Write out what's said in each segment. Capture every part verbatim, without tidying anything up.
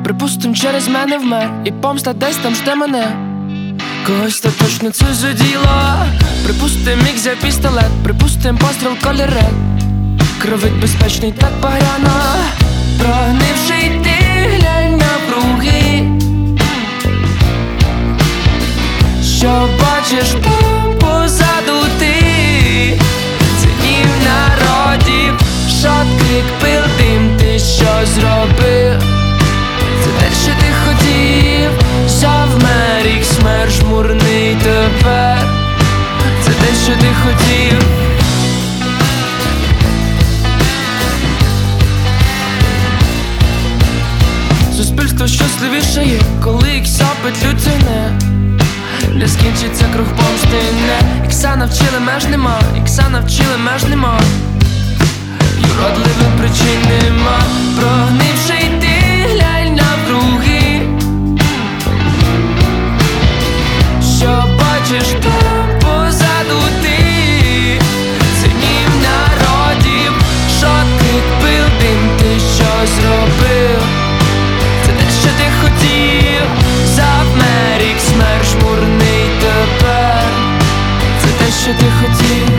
Припустим, через мене вмер, і помста десь там жде мене. Когось то точно це заділо. Припустим, міг взяв пістолет, припустим, постріл колір ред. Кровить безпечний, так багряно. Прогнивши ти, глянь навкруги. Що бачиш там позаду ти? Цінів народів, шот, крик, пил, дим. Ти що зробив? Це те, що ти хотів. Завмер, їх смер жмурний тепер. Це те, що ти хотів. Суспільство щасливішає, коли ікса петлю тяне. Не скінчиться круг помсти, не. Ікса навчили, меж нема, ікса навчили, меж нема. Юродливим причин нема. Прогнивши йти, глянь навкруги. Що бачиш там позаду ти? Цінів народів, шот, крик, пил, дим. Ти що зробив? Це те, що ти хотів. Завмер, ікс, смер жмурний тепер. Це те, що ти хотів.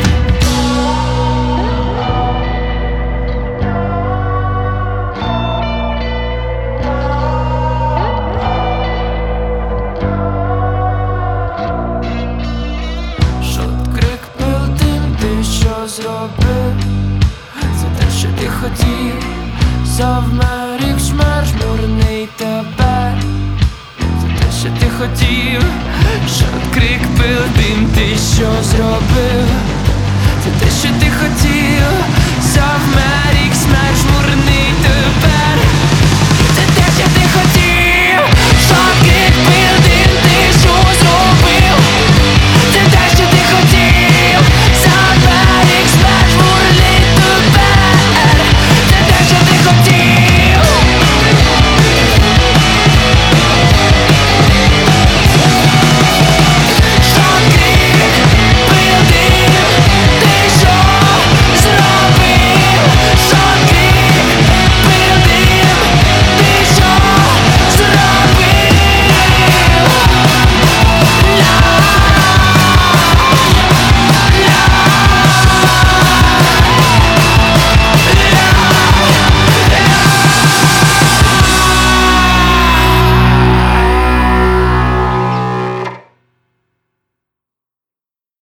Зробив, це те, що ти хотів. Завмер, їх шмер жмурний тепер. Це те, що ти хотів. Шот, крик, пил, дим. Ти що зробив? Це те, що ти хотів. Завмер, їх шмер жмурний.